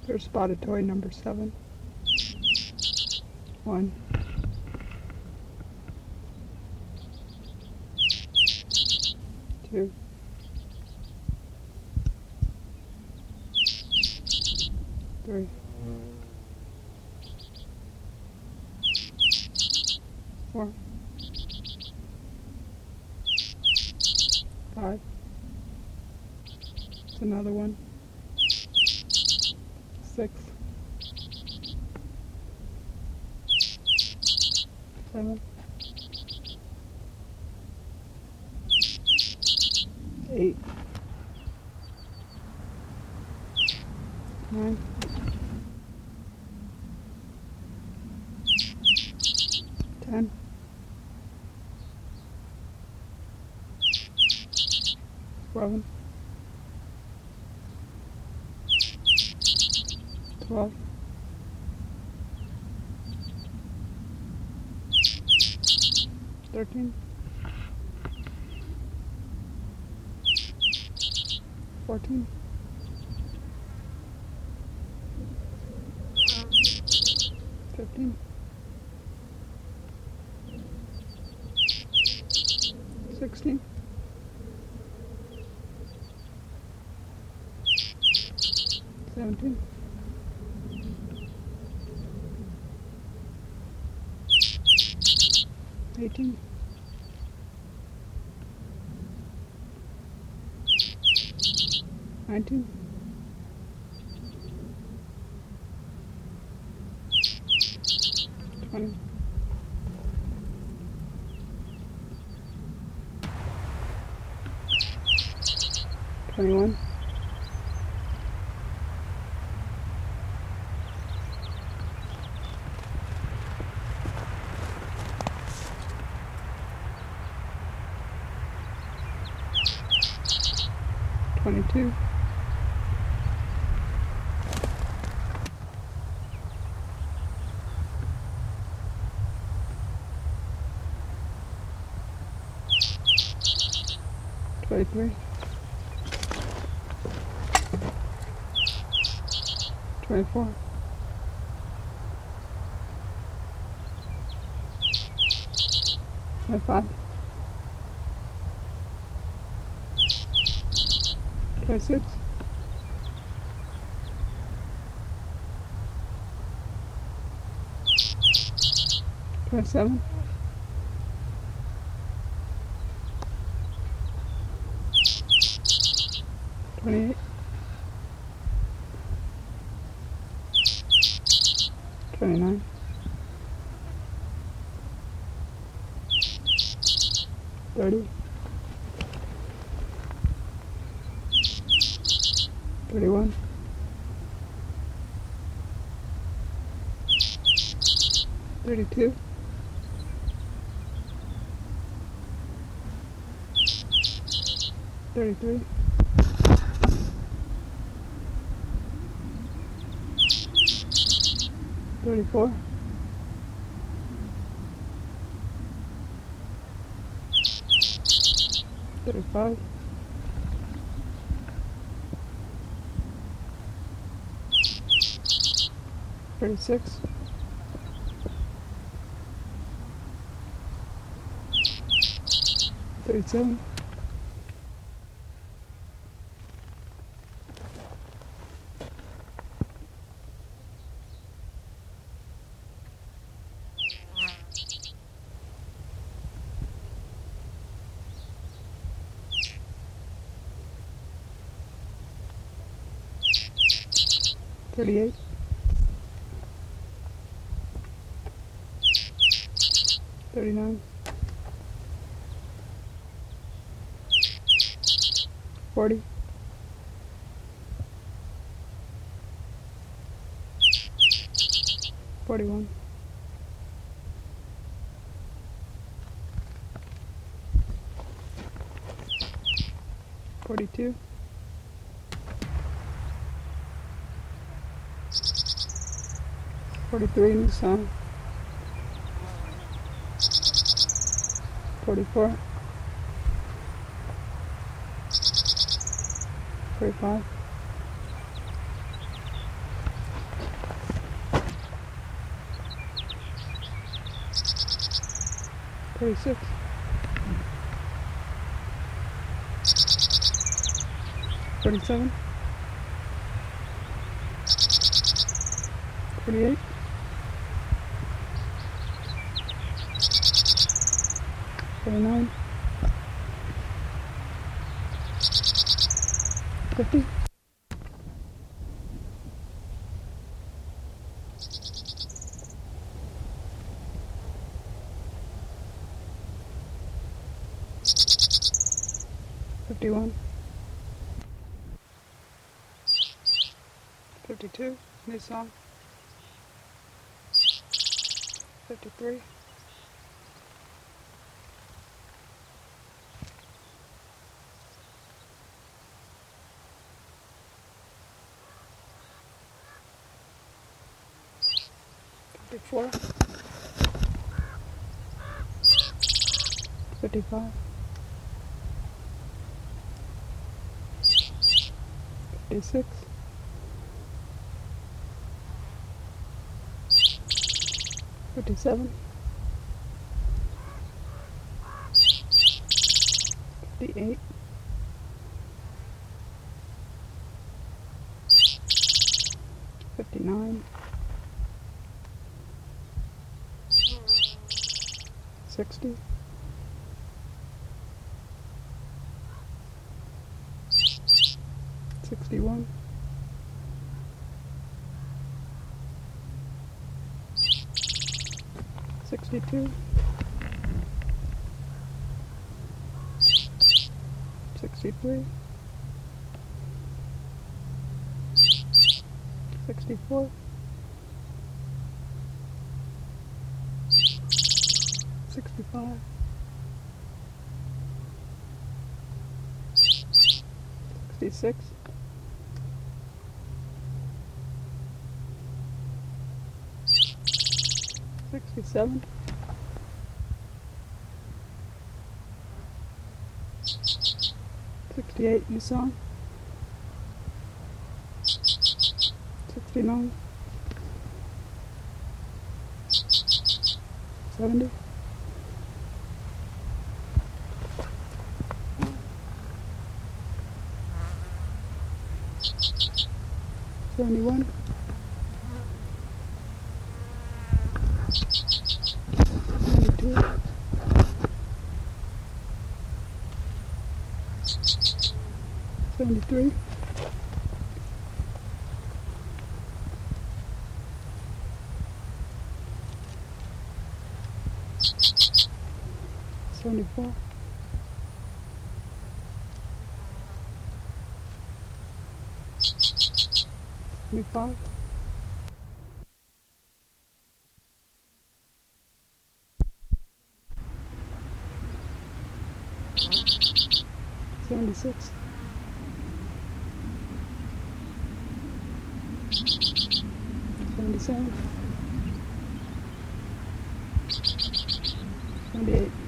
Here's spotted toy number 7. 1, 2, 3, 4, 5. It's another one. 6, 7, 8, 9, 10, 11, 12, 13, 14, 15, 16, 17, 18, 19, 20, 21, 22, 23, 24, 25, 26, 27, 28, 29, 30, 31, 32, 33, 34, 35, 36, 37, 38, 39, 40, 41, 42, 43 in the sun, 44, 45, 46, 47, 48, 49, 50, 51, 52, new song, 53, 54, 55, 56, 57, 58, 59, 60, 61, 62, 63, 64, 65, 66, 67, 68, new song, 69, 70, 71, 72, 73, 74, 75, 76, 77, 78.